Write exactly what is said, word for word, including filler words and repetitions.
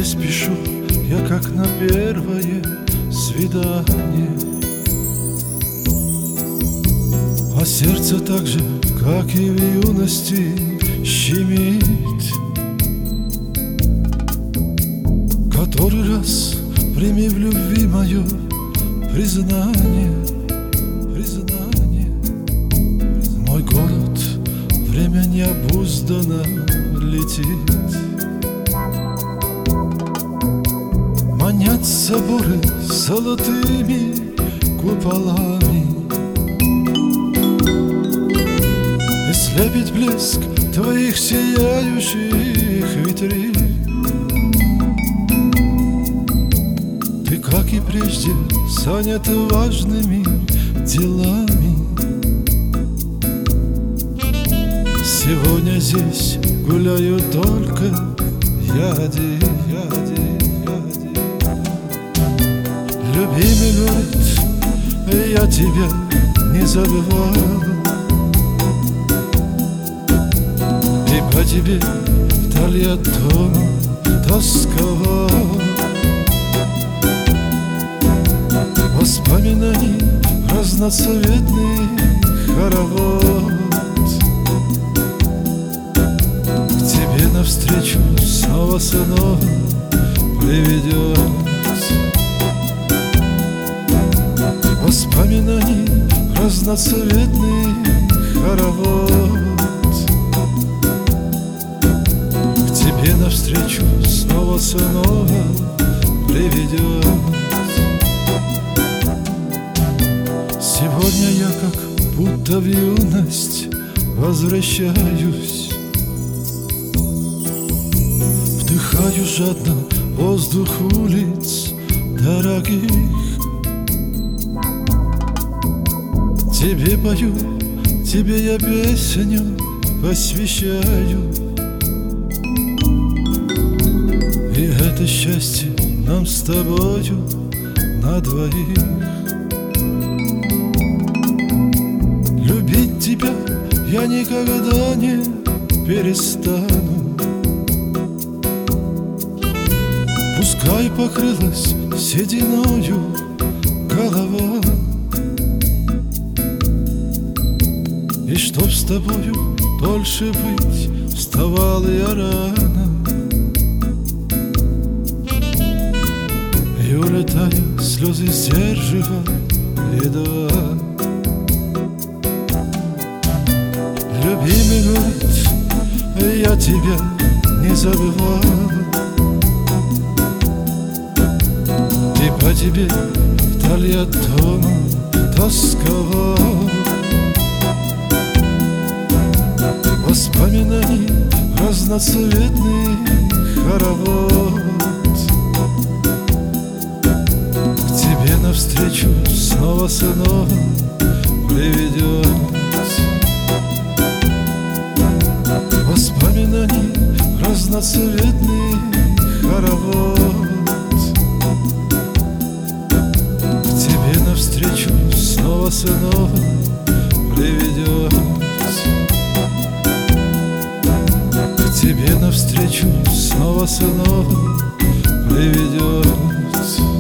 спешу я, как на первое свидание, а сердце так же, как и в юности, щемит. Который раз прими в любви мое признание, признание. Мой город, время необузданно летит. Манят соборы золотыми куполами, и слепит блеск твоих сияющих витрин. Ты, как и прежде, занят важными делами. Сегодня здесь гуляю только я один, я один, я один. Любимый город, я тебя не забывал, и по тебе вдали от дома тосковал. Воспоминаний разноцветный хоровод к тебе навстречу снова снова приведет. Воспоминаний разноцветный хоровод к тебе навстречу снова снова приведет. Сегодня я как будто в юность возвращаюсь, вдыхаю жадно воздух улиц дорогих. Тебе пою, тебе я песню посвящаю, и это счастье нам с тобою на двоих. Любить тебя я никогда не перестану, пускай покрылась сединою голова, и чтоб с тобою дольше быть, вставал я рано, и улетая слезы сдерживал едва. Любимый город, я тебя не забывал, и по тебе вдали от дома тосковал. Воспоминаний разноцветный хоровод к тебе навстречу снова снова приведет. Воспоминаний разноцветный хоровод к тебе навстречу снова снова приведет. К тебе навстречу снова снова приведет.